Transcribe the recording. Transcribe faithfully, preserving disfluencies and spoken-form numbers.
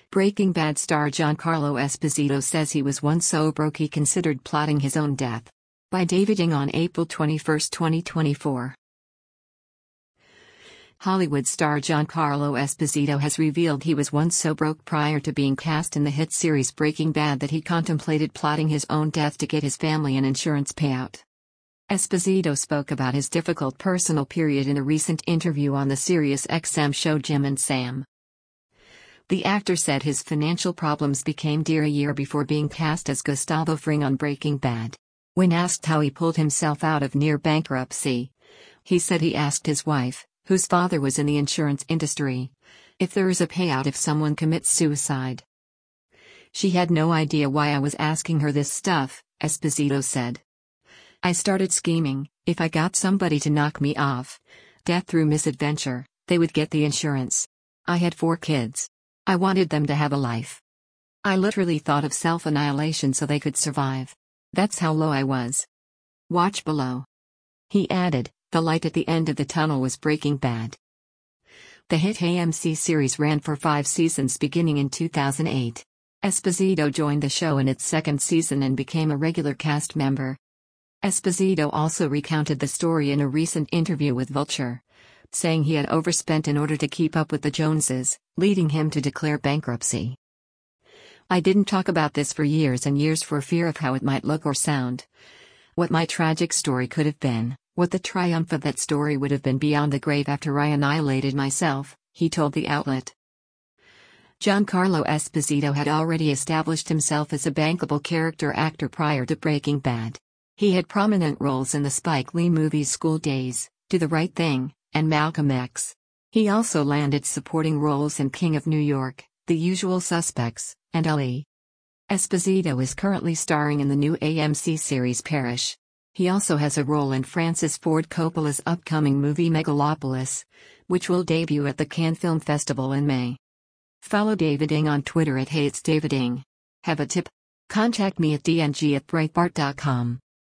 Breaking Bad star Giancarlo Esposito says he was once so broke he considered plotting his own death. By David Ng on April twenty-first, twenty twenty-four. Hollywood star Giancarlo Esposito has revealed he was once so broke prior to being cast in the hit series Breaking Bad that he contemplated plotting his own death to get his family an insurance payout. Esposito spoke about his difficult personal period in a recent interview on the Sirius X M show Jim and Sam. The actor said his financial problems became dire a year before being cast as Gustavo Fring on Breaking Bad. When asked how he pulled himself out of near bankruptcy, he said he asked his wife, whose father was in the insurance industry, if there is a payout if someone commits suicide. She had no idea why I was asking her this stuff, Esposito said. I started scheming, if I got somebody to knock me off, death through misadventure, they would get the insurance. I had four kids. I wanted them to have a life. I literally thought of self-annihilation so they could survive. That's how low I was. Watch below. He added, the light at the end of the tunnel was Breaking Bad. The hit A M C series ran for five seasons beginning in two thousand eight. Esposito joined the show in its second season and became a regular cast member. Esposito also recounted the story in a recent interview with Vulture, saying he had overspent in order to keep up with the Joneses, leading him to declare bankruptcy. I didn't talk about this for years and years for fear of how it might look or sound. What my tragic story could have been, what the triumph of that story would have been beyond the grave after I annihilated myself, he told the outlet. Giancarlo Esposito had already established himself as a bankable character actor prior to Breaking Bad. He had prominent roles in the Spike Lee movies School Daze, Do the Right Thing, and Malcolm X. He also landed supporting roles in King of New York, The Usual Suspects, and L E. Esposito is currently starring in the new A M C series Parish. He also has a role in Francis Ford Coppola's upcoming movie Megalopolis, which will debut at the Cannes Film Festival in May. Follow David Ng on Twitter at Hey It's David Ng. Have a tip? Contact me at d n g at breitbart dot com.